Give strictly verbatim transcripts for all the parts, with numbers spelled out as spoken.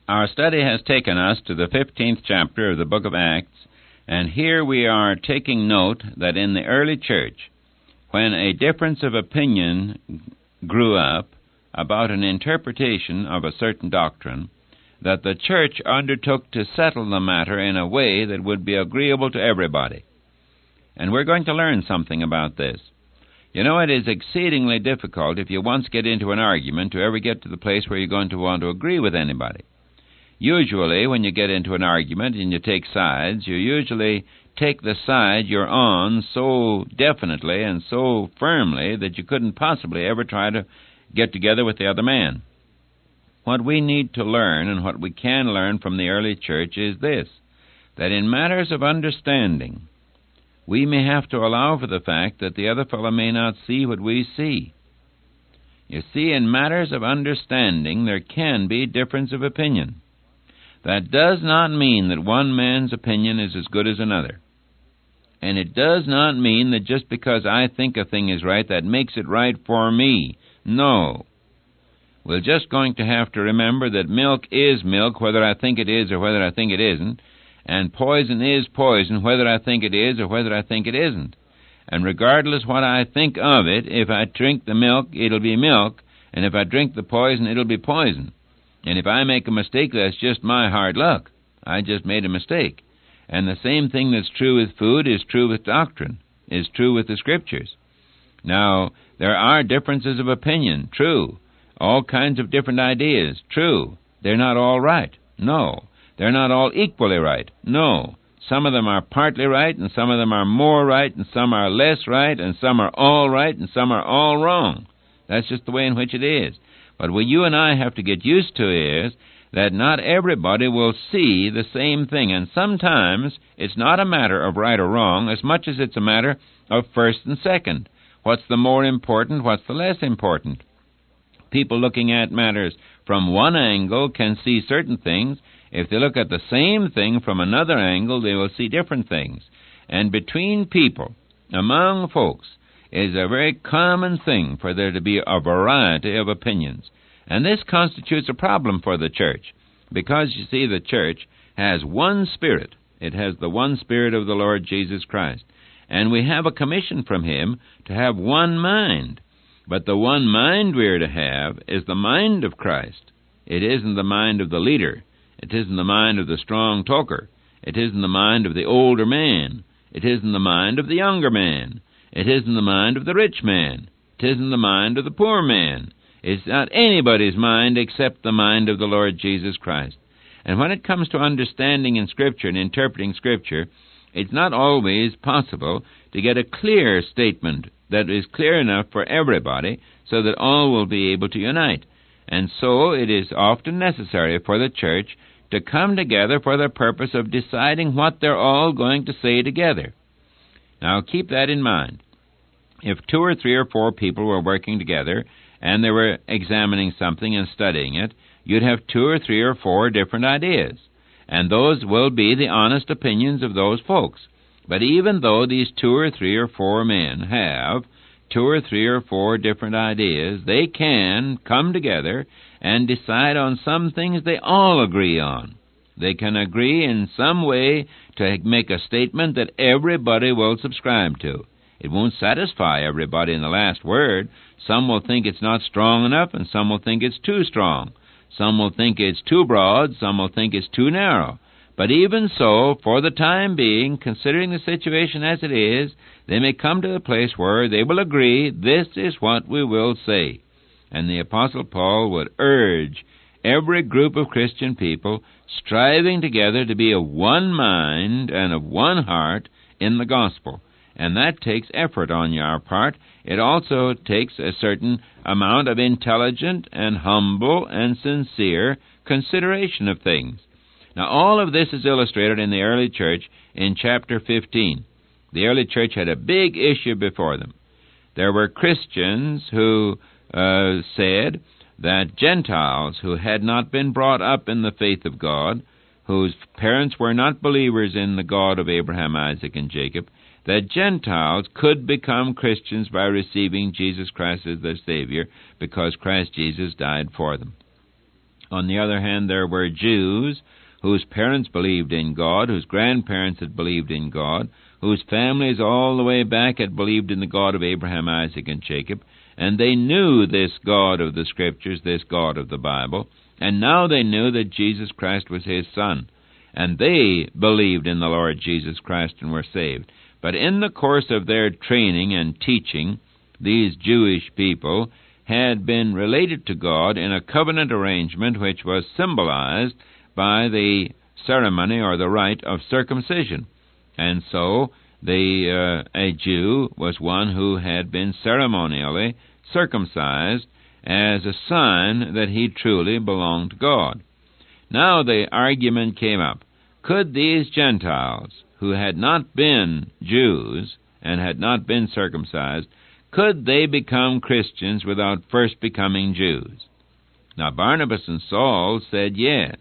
Our study has taken us to the fifteenth chapter of the book of Acts, and here we are taking note that in the early church, when a difference of opinion grew up about an interpretation of a certain doctrine, that the church undertook to settle the matter in a way that would be agreeable to everybody. And we're going to learn something about this. You know, it is exceedingly difficult, if you once get into an argument, to ever get to the place where you're going to want to agree with anybody. Usually, when you get into an argument and you take sides, you usually take the side you're on so definitely and so firmly that you couldn't possibly ever try to get together with the other man. What we need to learn, and what we can learn from the early church, is this, that in matters of understanding, we may have to allow for the fact that the other fellow may not see what we see. You see, in matters of understanding, there can be difference of opinion. That does not mean that one man's opinion is as good as another. And it does not mean that just because I think a thing is right, that makes it right for me. No. We're just going to have to remember that milk is milk, whether I think it is or whether I think it isn't, and poison is poison, whether I think it is or whether I think it isn't. And regardless what I think of it, if I drink the milk, it'll be milk, and if I drink the poison, it'll be poison. And if I make a mistake, that's just my hard luck. I just made a mistake. And the same thing that's true with food is true with doctrine, is true with the Scriptures. Now, there are differences of opinion, true. All kinds of different ideas, true. They're not all right, no. They're not all equally right, no. Some of them are partly right, and some of them are more right, and some are less right, and some are all right, and some are all wrong. That's just the way in which it is. But what you and I have to get used to is that not everybody will see the same thing. And sometimes it's not a matter of right or wrong as much as it's a matter of first and second. What's the more important? What's the less important? People looking at matters from one angle can see certain things. If they look at the same thing from another angle, they will see different things. And between people, among folks, is a very common thing for there to be a variety of opinions. And this constitutes a problem for the church, because, you see, the church has one Spirit. It has the one Spirit of the Lord Jesus Christ. And we have a commission from Him to have one mind. But the one mind we are to have is the mind of Christ. It isn't the mind of the leader. It isn't the mind of the strong talker. It isn't the mind of the older man. It isn't the mind of the younger man. It isn't the mind of the rich man. It isn't the mind of the poor man. It's not anybody's mind except the mind of the Lord Jesus Christ. And when it comes to understanding in Scripture and interpreting Scripture, it's not always possible to get a clear statement that is clear enough for everybody so that all will be able to unite. And so it is often necessary for the church to come together for the purpose of deciding what they're all going to say together. Now, keep that in mind. If two or three or four people were working together and they were examining something and studying it, you'd have two or three or four different ideas. And those will be the honest opinions of those folks. But even though these two or three or four men have two or three or four different ideas, they can come together and decide on some things they all agree on. They can agree in some way to make a statement that everybody will subscribe to. It won't satisfy everybody in the last word. Some will think it's not strong enough, and some will think it's too strong. Some will think it's too broad, some will think it's too narrow. But even so, for the time being, considering the situation as it is, they may come to the place where they will agree, this is what we will say. And the Apostle Paul would urge every group of Christian people striving together to be of one mind and of one heart in the gospel. And that takes effort on your part. It also takes a certain amount of intelligent and humble and sincere consideration of things. Now, all of this is illustrated in the early church in chapter fifteen. The early church had a big issue before them. There were Christians who uh, said that Gentiles who had not been brought up in the faith of God, whose parents were not believers in the God of Abraham, Isaac, and Jacob, that Gentiles could become Christians by receiving Jesus Christ as their Savior because Christ Jesus died for them. On the other hand, there were Jews whose parents believed in God, whose grandparents had believed in God, whose families all the way back had believed in the God of Abraham, Isaac, and Jacob, and they knew this God of the Scriptures, this God of the Bible, and now they knew that Jesus Christ was His Son, and they believed in the Lord Jesus Christ and were saved. But in the course of their training and teaching, these Jewish people had been related to God in a covenant arrangement which was symbolized by the ceremony or the rite of circumcision. And so the uh, a Jew was one who had been ceremonially circumcised as a sign that he truly belonged to God. Now the argument came up. Could these Gentiles, who had not been Jews and had not been circumcised, could they become Christians without first becoming Jews? Now Barnabas and Saul said yes.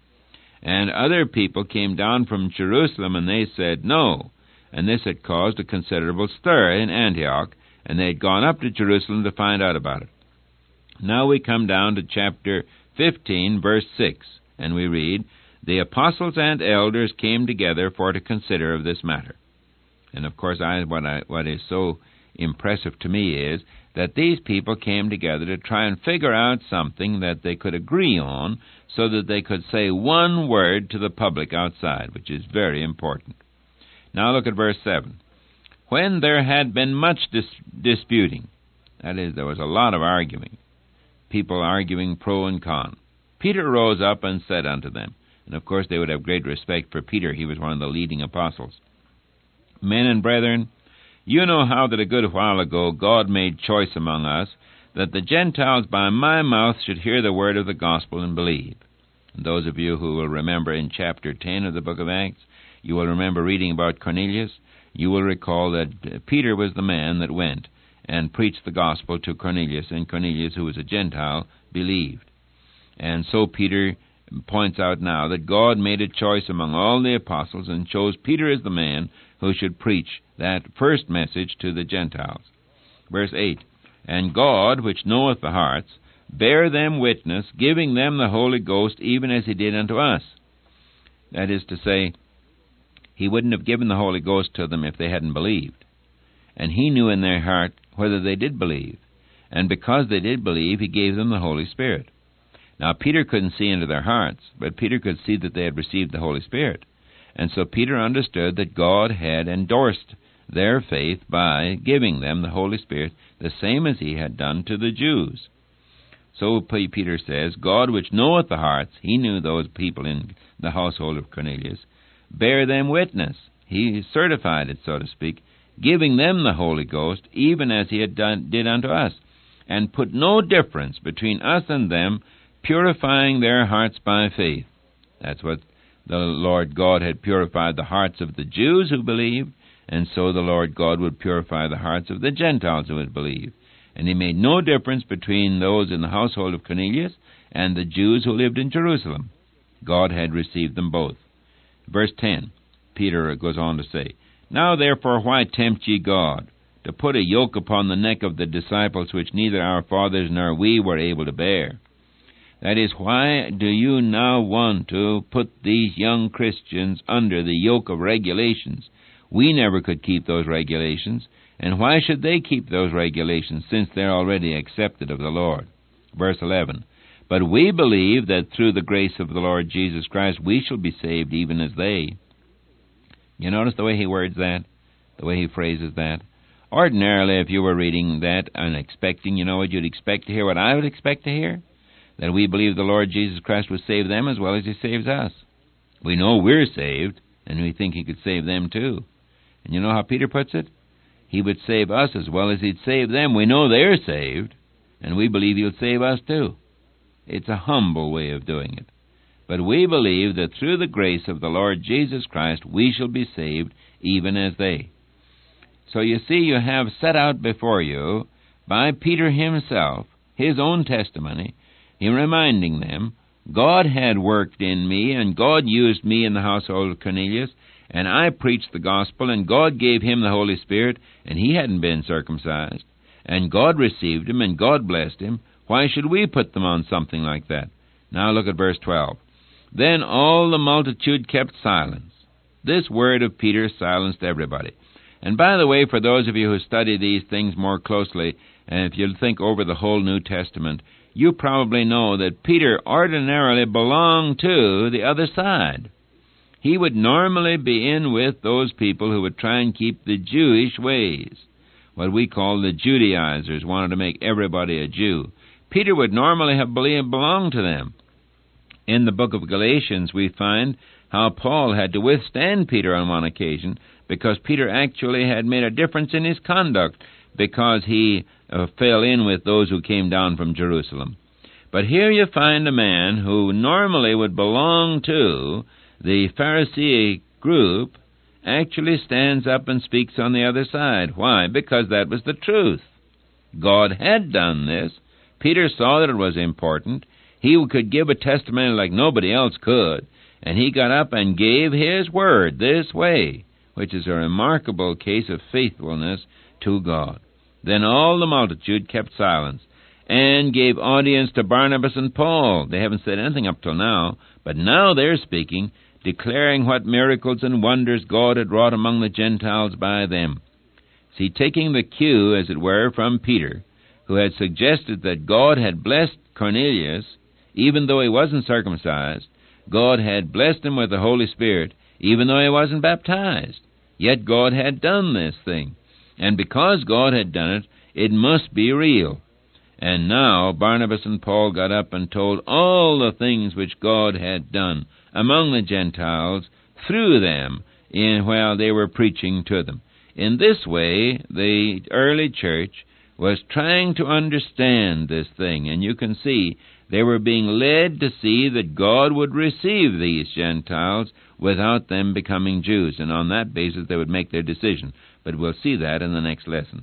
And other people came down from Jerusalem and they said no. And this had caused a considerable stir in Antioch, and they had gone up to Jerusalem to find out about it. Now we come down to chapter fifteen, verse six, and we read, "The apostles and elders came together for to consider of this matter." And of course, I, what, I, what is so impressive to me is that these people came together to try and figure out something that they could agree on so that they could say one word to the public outside, which is very important. Now look at verse seven. "When there had been much dis- disputing," that is, there was a lot of arguing, people arguing pro and con, "Peter rose up and said unto them," and of course they would have great respect for Peter. He was one of the leading apostles. "Men and brethren, you know how that a good while ago God made choice among us, that the Gentiles by my mouth should hear the word of the gospel and believe." And those of you who will remember in chapter ten of the book of Acts, you will remember reading about Cornelius. You will recall that Peter was the man that went and preached the gospel to Cornelius, and Cornelius, who was a Gentile, believed. And so Peter points out now that God made a choice among all the apostles and chose Peter as the man who should preach that first message to the Gentiles. Verse eight, "And God, which knoweth the hearts, bare them witness, giving them the Holy Ghost, even as He did unto us." That is to say, He wouldn't have given the Holy Ghost to them if they hadn't believed. And He knew in their heart whether they did believe. And because they did believe, He gave them the Holy Spirit. Now, Peter couldn't see into their hearts, but Peter could see that they had received the Holy Spirit. And so Peter understood that God had endorsed their faith by giving them the Holy Spirit, the same as He had done to the Jews. So Peter says, God, which knoweth the hearts, He knew those people in the household of Cornelius, bear them witness. He certified it, so to speak, giving them the Holy Ghost, even as He had done, did unto us, and put no difference between us and them, purifying their hearts by faith. That's what the Lord God had purified the hearts of the Jews who believed, and so the Lord God would purify the hearts of the Gentiles who would believe. And He made no difference between those in the household of Cornelius and the Jews who lived in Jerusalem. God had received them both. Verse ten, Peter goes on to say, "Now therefore why tempt ye God, to put a yoke upon the neck of the disciples which neither our fathers nor we were able to bear?" That is, why do you now want to put these young Christians under the yoke of regulations? We never could keep those regulations, and why should they keep those regulations, since they're already accepted of the Lord? Verse eleven, "But we believe that through the grace of the Lord Jesus Christ we shall be saved even as they." You notice the way he words that? The way he phrases that? Ordinarily, if you were reading that and expecting, you know what you'd expect to hear, what I would expect to hear? That we believe the Lord Jesus Christ would save them as well as He saves us. We know we're saved, and we think He could save them too. And you know how Peter puts it? He would save us as well as He'd save them. We know they're saved, and we believe He'll save us too. It's a humble way of doing it. But we believe that through the grace of the Lord Jesus Christ we shall be saved even as they. So you see, you have set out before you, by Peter himself, his own testimony, in reminding them, God had worked in me, and God used me in the household of Cornelius, and I preached the gospel, and God gave him the Holy Spirit, and he hadn't been circumcised. And God received him, and God blessed him. Why should we put them on something like that? Now look at verse twelve. Then all the multitude kept silence. This word of Peter silenced everybody. And by the way, for those of you who study these things more closely, and if you think over the whole New Testament, you probably know that Peter ordinarily belonged to the other side. He would normally be in with those people who would try and keep the Jewish ways. What we call the Judaizers, wanted to make everybody a Jew. Peter would normally have believed belonged to them. In the book of Galatians, we find how Paul had to withstand Peter on one occasion because Peter actually had made a difference in his conduct because he uh, fell in with those who came down from Jerusalem. But here you find a man who normally would belong to the Pharisee group actually stands up and speaks on the other side. Why? Because that was the truth. God had done this. Peter saw that it was important. He could give a testimony like nobody else could, and he got up and gave his word this way, which is a remarkable case of faithfulness to God. Then all the multitude kept silence and gave audience to Barnabas and Paul. They haven't said anything up till now, but now they're speaking, declaring what miracles and wonders God had wrought among the Gentiles by them. See, taking the cue, as it were, from Peter, who had suggested that God had blessed Cornelius, even though he wasn't circumcised. God had blessed him with the Holy Spirit, even though he wasn't baptized. Yet God had done this thing. And because God had done it, it must be real. And now Barnabas and Paul got up and told all the things which God had done among the Gentiles through them in while they were preaching to them. In this way, the early church was trying to understand this thing, and you can see they were being led to see that God would receive these Gentiles without them becoming Jews, and on that basis they would make their decision. But we'll see that in the next lesson.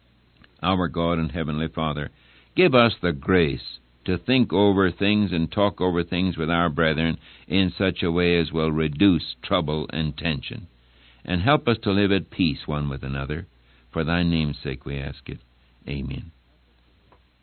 Our God and Heavenly Father, give us the grace to think over things and talk over things with our brethren in such a way as will reduce trouble and tension. And help us to live at peace one with another. For thy name's sake we ask it. Amen.